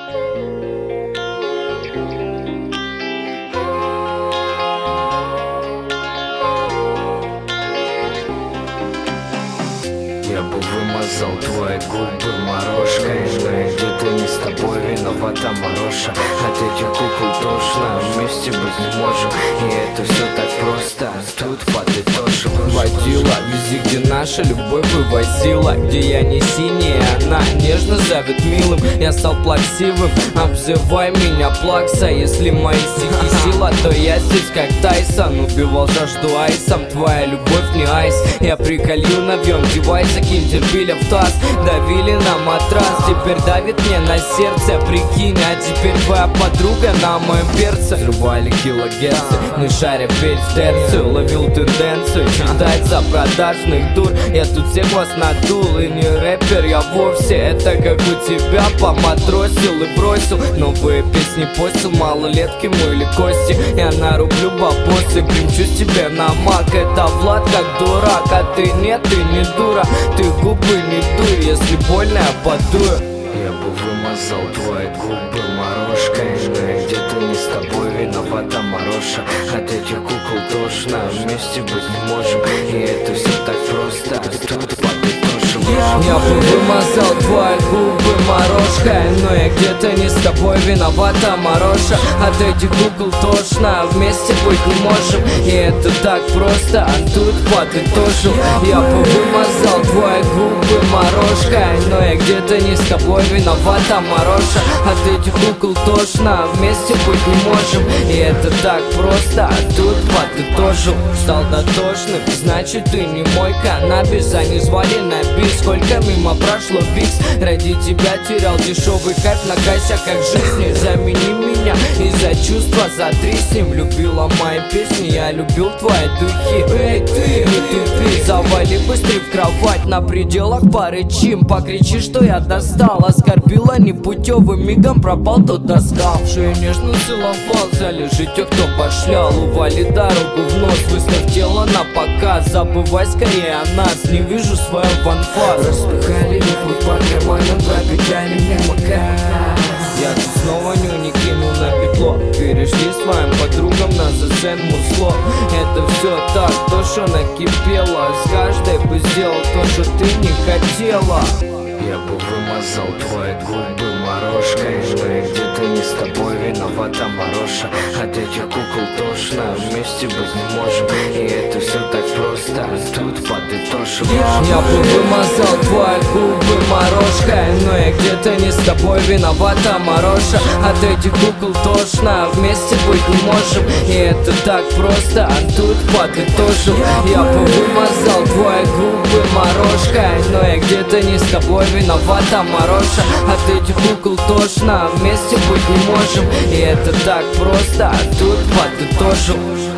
Я бы вымазал твои губы морожкой, но где-то не с тобой виновата Мароша. От этих кукол тошно, вместе быть не можем, и это все так просто. Тут подытожим. Водила вези, где наша любовь вывозила, где я не синяя, она нежно зовет милым. Я стал плаксивым, обзывай меня плакса. Если мои стихи сила, то я здесь как Тайсон. Убивал жажду айсом, твоя любовь не айс. Я приколью навьем девайс, закинь терпиля в таз. Давили на матрас, теперь давит мне на сердце. Прикинь, а теперь твоя подруга на моем перце. Взрывали килогерцы, не шаря петь в терцию. Ловил тенденцию, читать за продажных дур. Я тут всех вас надул, и не рэпер я вовсе. Это как у тебя поматросил и бросил. Новые песни постил, малолетки мыли кости. Я нарублю бабосы, примчусь тебе на мак. Это Влад как дурак, а ты нет, ты не дура. Ты губы не дуй, если больно я подую. Я бы вымазал твои губы морожкой, но где-то не с тобой виновата Мароша. От этих кукол тошно, вместе быть не можем, и это все так просто. Тут подытожим. Я бы вымазал твои губы морожкой, но я где-то не с тобой виновата Мароша. От этих кукол тошно, вместе быть не можем, и это так просто. Тут подытожил. Я бы вымазал твои губы морожкой, но я где-то не с тобой виновата Мароша. От этих кукол тошно, вместе быть не можем, и это так просто. Тут подытожил. Стал дотошным, значит ты не мой каннабис. Они звали на бис, сколько мимо прошло бикс. Ради тебя терял дешевый кайф на косяках жизни. Замени меня из-за чувства, затри с ним. Любила мои песни, я любил твои духи. Эй, ты, не тупи, завали быстрей в кровать. На пределах порычим, покричи, что я достал. Оскорбила непутевым, мигом пропал тот доскал. Шею нежно целовал, залежи тех, кто пошлял. Ували дорогу в нос, выставь тело на показ. Забывай скорее о нас, не вижу свою ванфаз. Распихали любовь по карманам, пробегали мимо касс. Я тут снова нюни кинул на петло. Перешли своим подругам на ЗСН мусло. Это все так, то, что накипело. С каждой бы сделал то, что ты не хотела. Я бы вымазал твои губы морожкой, но где-то не с тобой виновата Мароша. От этих кукол тошно, вместе быть не можем, и это все так просто. Тут подытожим. Я бы вымазал твои губы морожкой, но я где-то не с тобой виновата Мароша. От этих кукол тошно, вместе быть не можем, и это так просто. Тут подытожим. Я бы вымазал твои губы морожкой, но я где-то не с тобой виновата Мароша. От этих кукол тошно, вместе быть не можем, и это так просто. Тут подытожим.